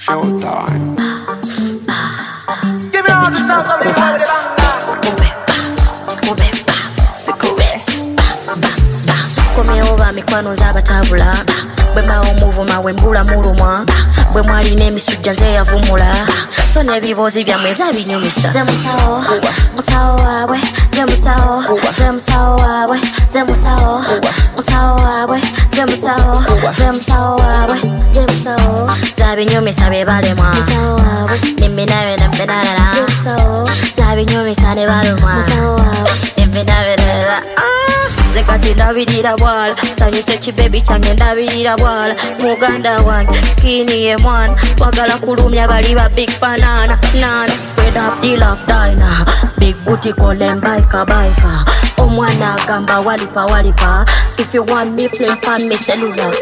Showtime. Give me all the sounds of the banga. Komyewo mikwano z'abatabula bwe mbawo omuvuma bwe mbula mulumwa bwe mwalina emisujja nze yavumula so n'ebiboozi byammwe zabinyumisa ze musawo musawo waabwe ze musawo ze musawo waabwe ze musawo musawo waabwe ze musawo ze musawo waabwe ze musawo zabinyumisa be balemwa musawo waabwe nimbinabe nambenalala musawo zabinyumisa ne balumwa musawo waabwe nimbinabelala Zekati ndabirira bwala sanyuse kibebi kyange ndabirira bwala muganda wange skinny ye mwana wagala kulumya bali ba big banana nana spread up the love diner big booty call them biker omwana agamba walipa if you want me flame pan me cellular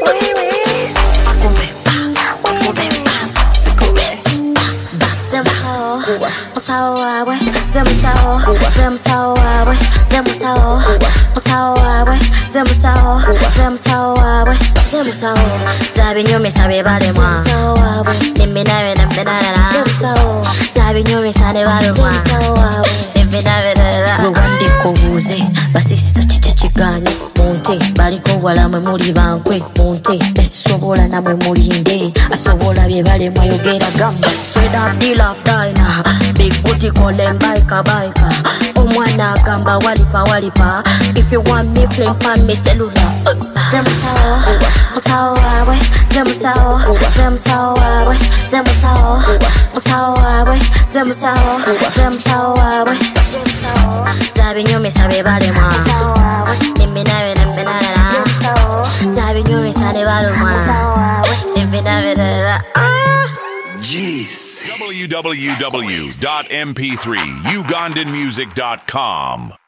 Musawo waabwe ze musawo ze musawo waabwe ze musawo musawo waabwe ze musawo ze musawo waabwe ze musawo zabinyumisa be balemwa musawo waabwe nimbinabe nambenalala ze musawo zabinyumisa ne balumwa musawo waabwe nimbinabelala bwe wandika obuuze basisita kiki kiganye munte baliko walamwe muli bankwe munte esisobola namwe mulinde asobola bye balemwa yogera gamba spread up the love diner big booty call them biker omwana agamba walipa if you want me flame pan me cellular ze musawo waabwe ze musawo ze musawo waabwe ze musawo musawo waabwe ze musawo ze musawo waabwe ze musawo zabinyumisa be balemwa musawo waabwe nimbinabe nambenalala musawo zabinyumisa ne balumwa musawo waabwe nimbinabelala Jeez. www.mp3ugandanmusic.com